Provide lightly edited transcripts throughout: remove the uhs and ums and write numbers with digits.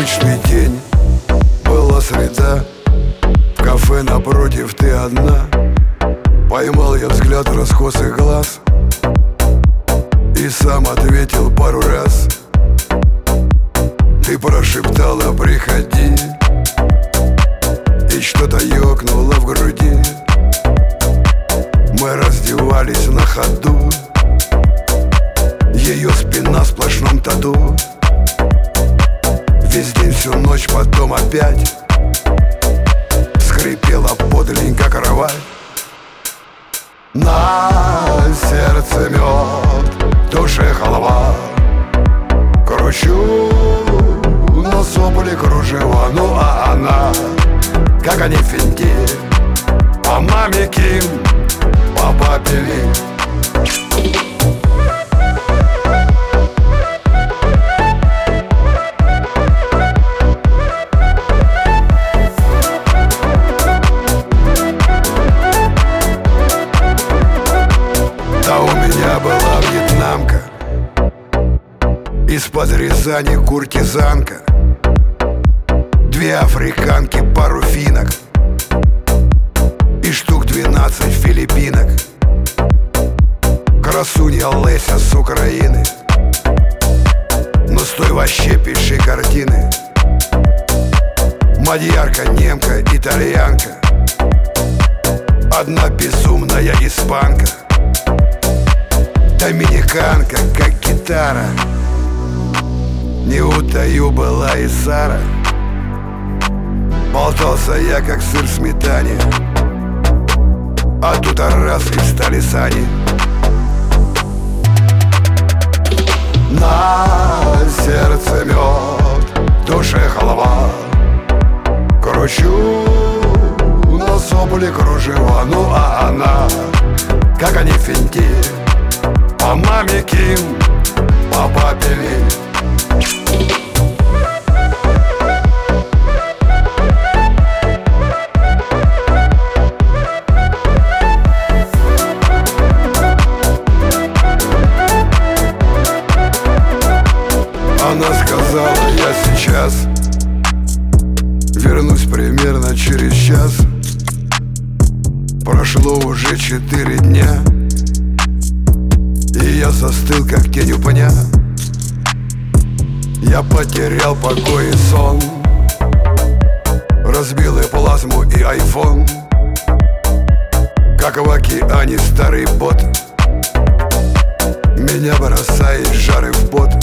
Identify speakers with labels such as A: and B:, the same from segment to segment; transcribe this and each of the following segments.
A: Обычный день, была среда, в кафе напротив ты одна. Поймал я взгляд раскосых глаз и сам ответил пару раз. Ты прошептала: приходи, и что-то ёкнуло в груди. Мы раздевались на ходу, ее спина в сплошном тату. Весь день, всю ночь, потом опять скрипела подленько кровать. На сердце мед, в душе халва. Кручу на сопли кружева. Ну а она, как они финти, по маме Ким, по папе Ли. Была вьетнамка, из-под Рязани куртизанка, две африканки, пару финок и штук 12 филиппинок. Красунья Леся с Украины, но стой, вообще пиши картины. Мадьярка, немка, итальянка, одна безумная испанка. Доминиканка, как гитара, не утаю, была и Сара. Болтался я, как сыр в сметане, а тут раз и встали сани. На сердце мед, в душе халва. Кручу на сопли кружева. Ну а она, как они финти, по маме Ким, по папе Ли. Она сказала: я сейчас вернусь примерно через час. Прошло уже 4 дня, и я застыл, как тень у пня. Я потерял покой и сон, разбил и плазму, и айфон, как в океане старый бот. Меня бросает жары в пот,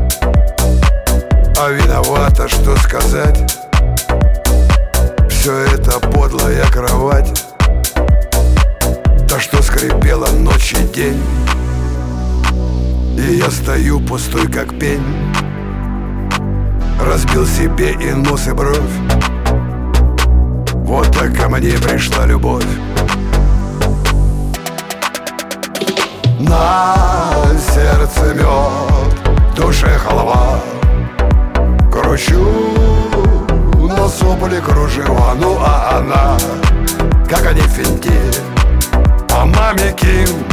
A: а виновата, что сказать. Все это подлая кровать, та, что скрипела ночь и день. И я стою пустой, как пень, разбил себе и нос, и бровь. Вот так ко мне пришла любовь. На сердце мед, в душе халва. Кручу на сопли кружева. Ну а она, как они финти, по маме Ким,